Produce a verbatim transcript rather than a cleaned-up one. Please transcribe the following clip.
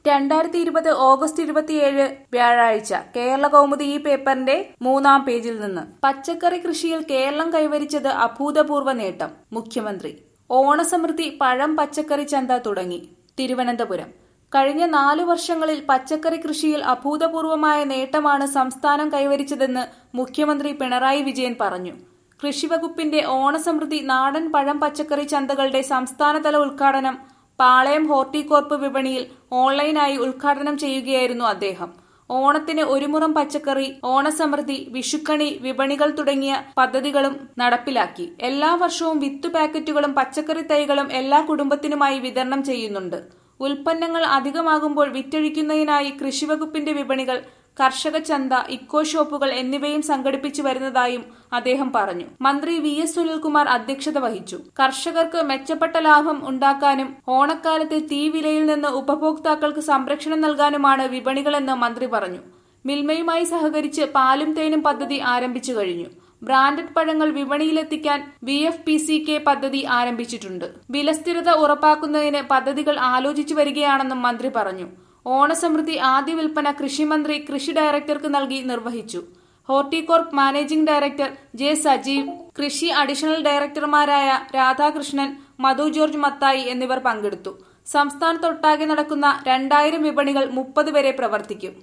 രണ്ടായിരത്തി ഇരുപത് ഓഗസ്റ്റ് ഇരുപത്തിയേഴ് വ്യാഴാഴ്ച കേരള കൗമുദി ഈ പേപ്പറിന്റെ മൂന്നാം പേജിൽ നിന്ന് പച്ചക്കറി കൃഷിയിൽ കേരളം കൈവരിച്ചത് അഭൂതപൂർവ്വ നേട്ടം. മുഖ്യമന്ത്രി. ഓണസമൃദ്ധി പഴം പച്ചക്കറി ചന്ത തുടങ്ങി. തിരുവനന്തപുരം. കഴിഞ്ഞ നാലു വർഷങ്ങളിൽ പച്ചക്കറി കൃഷിയിൽ അഭൂതപൂർവമായ നേട്ടമാണ് സംസ്ഥാനം കൈവരിച്ചതെന്ന് മുഖ്യമന്ത്രി പിണറായി വിജയൻ പറഞ്ഞു. കൃഷിവകുപ്പിന്റെ ഓണസമൃദ്ധി നാടൻ പഴം പച്ചക്കറി ചന്തകളുടെ സംസ്ഥാനതല ഉദ്ഘാടനം പാളയം ഹോർട്ടികോർപ്പ് വിപണിയിൽ ഓൺലൈനായി ഉദ്ഘാടനം ചെയ്യുകയായിരുന്നു അദ്ദേഹം. ഓണത്തിന് ഒരുമുറം പച്ചക്കറി, ഓണസമൃദ്ധി, വിഷുക്കണി വിപണികൾ തുടങ്ങിയ പദ്ധതികളും നടപ്പിലാക്കി. എല്ലാ വർഷവും വിത്തു പാക്കറ്റുകളും പച്ചക്കറി തൈകളും എല്ലാ കുടുംബത്തിനുമായി വിതരണം ചെയ്യുന്നുണ്ട്. ഉൽപ്പന്നങ്ങൾ അധികമാകുമ്പോൾ വിറ്റഴിക്കുന്നതിനായി കൃഷിവകുപ്പിന്റെ വിപണികൾ, കർഷക ചന്ത, ഇക്കോ ഷോപ്പുകൾ എന്നിവയും സംഘടിപ്പിച്ചു വരുന്നതായും അദ്ദേഹം പറഞ്ഞു. മന്ത്രി വി എസ് സുനിൽകുമാർ അധ്യക്ഷത വഹിച്ചു. കർഷകർക്ക് മെച്ചപ്പെട്ട ലാഭം ഉണ്ടാക്കാനും ഓണക്കാലത്ത് തീ വിലയിൽ നിന്ന് ഉപഭോക്താക്കൾക്ക് സംരക്ഷണം നൽകാനുമാണ് വിപണികളെന്ന് മന്ത്രി പറഞ്ഞു. മിൽമയുമായി സഹകരിച്ച് പാലും തേനും പദ്ധതി ആരംഭിച്ചു കഴിഞ്ഞു. ബ്രാൻഡഡ് പഴങ്ങൾ വിപണിയിലെത്തിക്കാൻ V F P C K പദ്ധതി ആരംഭിച്ചിട്ടുണ്ട്. വിലസ്ഥിരത ഉറപ്പാക്കുന്നതിന് പദ്ധതികൾ ആലോചിച്ചു വരികയാണെന്നും മന്ത്രി പറഞ്ഞു. ഓണസമൃദ്ധി ആദ്യ വിൽപ്പന കൃഷിമന്ത്രി കൃഷി ഡയറക്ടർക്ക് നൽകി നിർവഹിച്ചു. Horticorp managing director J Sajeev, കൃഷി അഡീഷണൽ ഡയറക്ടർമാരായ രാധാകൃഷ്ണൻ, മധു ജോർജ് മത്തായി എന്നിവർ പങ്കെടുത്തു. സംസ്ഥാനത്തൊട്ടാകെ നടക്കുന്ന രണ്ടായിരം വിപണികൾ മുപ്പത് വരെ പ്രവർത്തിക്കും.